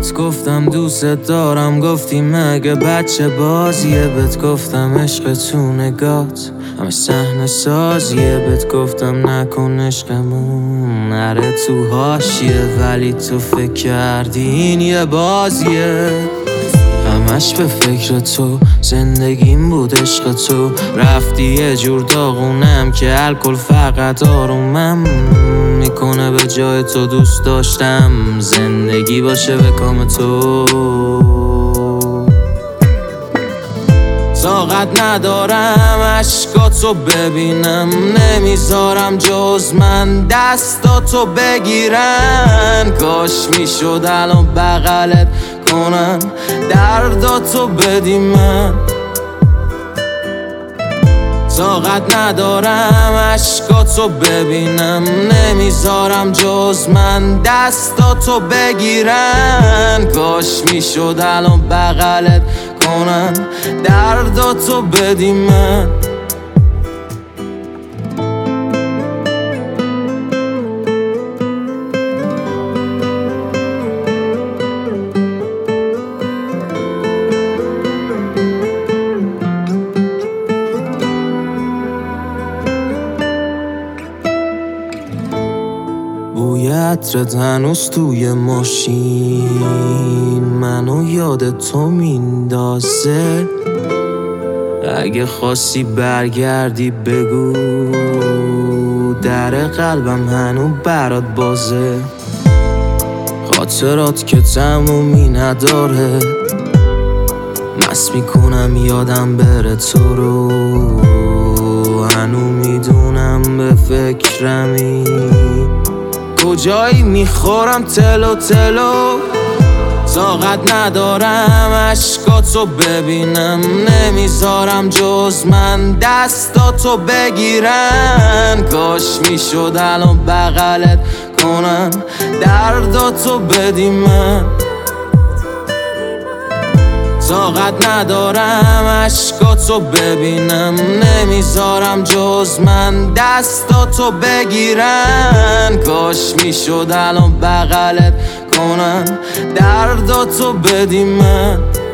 بهت گفتم دوست دارم، گفتی مگه بچه بازیه. بهت گفتم عشق تو نگات همه صحنه سازیه. بهت گفتم نکن عشقمون نره تو حاشیه، ولی تو فکر کردی این یه بازیه. همش به فکر تو، زندگیم بود عشق تو. رفتی یه جور داغونم که الکل فقط آرومم میکنه. به جای تو دوست داشتم زندگی باشه به کام تو. طاقت ندارم عشقاتو ببینم، نمیذارم جز من دستاتو بگیرن. کاش میشد الان بغلت کنم درداتو بدی من. طاقت ندارم عشقاتو ببینم، نمیذارم جز من دستاتو بگیرن. کاش میشد الان بغلت کنم درداتو بدی من. بوی عطرت هنوز توی ماشین منو یاد تو میندازه. اگه خواستی برگردی بگو، در قلبم هنو برات بازه. خاطرات که تمومی نداره، مست میکنم یادم بره تو رو. هنو میدونم به فکرمی، کجایی میخورم تلو تلو. طاقت ندارم عشقاتو ببینم، نمیذارم جز من دستاتو بگیرن. کاش میشد الان بغلت کنم درداتو بدی من. طاقت ندارم عشقاتو ببینم، نمیذارم جز من دستاتو بگیرن. کاش میشد الان بغلت کنم درداتو بدی من.